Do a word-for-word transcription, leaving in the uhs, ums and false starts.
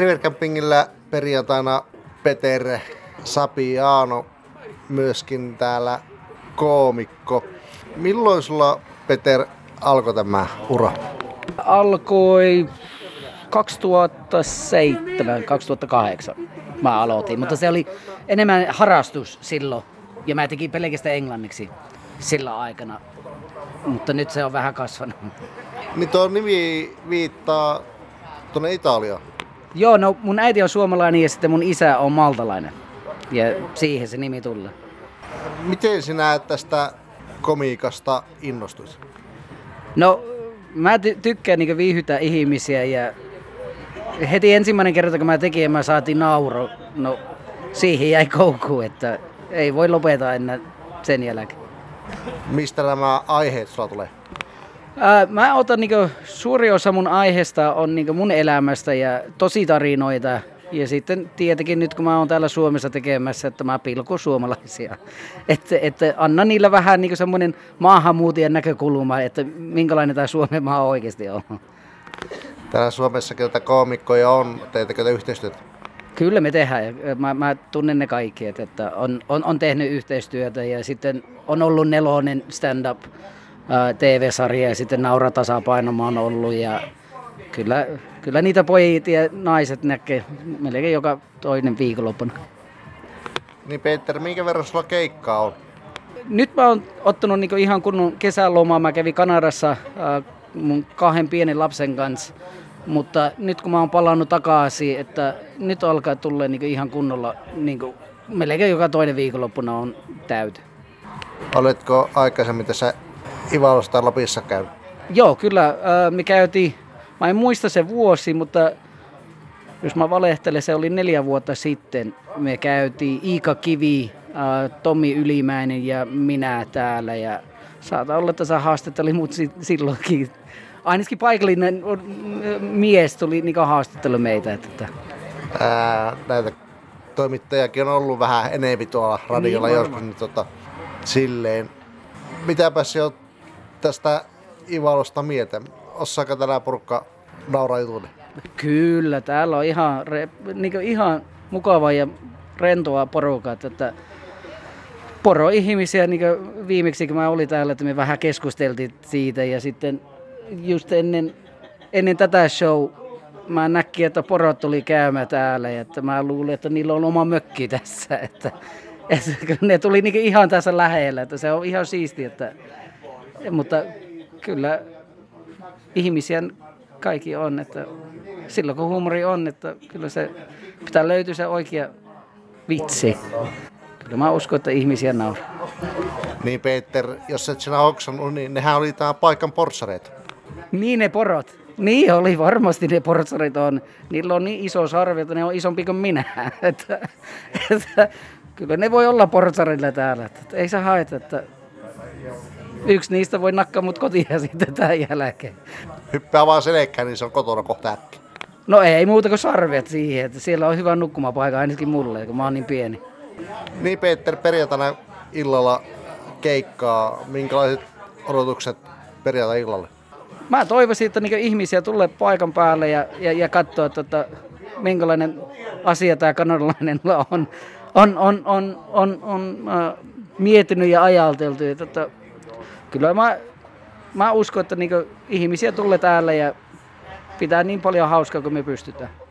Rivercampingillä perjantaina Peter Sapiaano, myöskin täällä koomikko. Milloin sulla, Peter, alkoi tämä ura? Alkoi kaksituhattaseitsemän kaksituhattakahdeksan mä aloitin, mutta se oli enemmän harrastus silloin ja mä tekin pelkästään englanniksi sillä aikana, mutta nyt se on vähän kasvanut. Niin tuo nimi viittaa tuonne Italiaan. Joo, no mun äiti on suomalainen ja sitten mun isä on maltalainen ja siihen se nimi tulee. Miten sinä tästä komiikasta innostuit? No mä ty- tykkään niinku viihyttää ihmisiä ja heti ensimmäinen kerta kun mä tekin ja mä saatiin nauro, no siihen jäi koukkuun, että ei voi lopeta enää sen jälkeen. Mistä nämä aiheet sulla tulee? Ää, mä otan niinku, suuri osa mun aiheesta on niinku mun elämästä ja tositarinoita. Ja sitten tietenkin nyt kun mä oon täällä Suomessa tekemässä, että mä pilkun suomalaisia. Että, että anna niillä vähän niinku semmoinen maahanmuutien näkökulma, että minkälainen tää Suomen maa oikeasti on. Täällä Suomessa kyllä koomikkoja on. Teettekö te yhteistyötä? Kyllä me tehdään. Mä, mä tunnen ne kaikki, että on, on, on tehnyt yhteistyötä ja sitten on ollut nelonen stand-up T V-sarja ja sitten Naura tasapaino mä oon ollut ja kyllä, kyllä niitä pojit ja naiset näkee melkein joka toinen viikonloppuna. Niin Peter, minkä verran sulla keikkaa on? Nyt mä oon ottanut niinku ihan kunnon kesälomaa. Mä kävin Kanadassa äh, mun kahden pienen lapsen kanssa. Mutta nyt kun mä oon palannut takaisin, että nyt alkaa tulla niinku ihan kunnolla, niinku, melkein joka toinen viikonloppuna on täyty. Oletko aikaisemmin tässä Ivalossa tai Lapissa käynyt? Joo, kyllä. Äh, me käytiin, mä en muista se vuosi, mutta jos mä valehtelen, se oli neljä vuotta sitten. Me käytiin Iika Kivi, äh, Tommi Ylimäinen ja minä täällä. Ja saattaa olla, että sä haastatteli mut silloinkin. Ainakin paikallinen mies tuli niin haastattelu meitä. Että... Ää, näitä toimittajakin on ollut vähän enemmän tuolla radiolla niin, joskus. Niin, tota, silleen. Mitäpäs jo tästä Ivalosta mieltä? Osaako tänä porukka nauraa jutuille? Kyllä, täällä on ihan, niin ihan mukava ja rentoa porukat. Että poroihmisiä, niin viimeksi kun mä olin täällä, että me vähän keskusteltiin siitä ja sitten just ennen, ennen tätä show mä näkin, että porot tuli käymään täällä ja että mä luulin, että niillä on oma mökki tässä. Että, että ne tuli niin ihan tässä lähellä, että se on ihan siistiä. Että, mutta kyllä ihmisiä kaikki on, että silloin kun huumori on, että kyllä se pitää löytyä se oikea vitsi. Kyllä mä uskon, että ihmisiä nauraa. Niin Peter, jos et sinä hoksannut, niin nehän oli tämän paikan portsareita. Niin ne porot. Niin oli varmasti ne portsarit on. Niillä on niin iso sarvi, että ne on isompi kuin minä. että, että, kyllä ne voi olla portsarilla täällä. Että, ei saa haeta, että yksi niistä voi nakkaa mut kotiin sitten tämän jälkeen. Hyppää vaan selkään, niin se on kotona kohta äkki. No ei muuta kuin sarvet siihen, että siellä on hyvä nukkumapaikka ainakin mulle, kun mä oon niin pieni. Niin Peter, perjantaina illalla keikkaa. Minkälaiset odotukset perjantai-illalle? Mä toivoisin, että niinku ihmisiä tulee paikan päälle ja, ja, ja katsoa, että minkälainen asia tämä kanadalainen on, on, on, on, on, on äh, miettinyt ja ajateltu. Että, kyllä mä, mä uskon, että niinku ihmisiä tulee täällä ja pitää niin paljon hauskaa kuin me pystytään.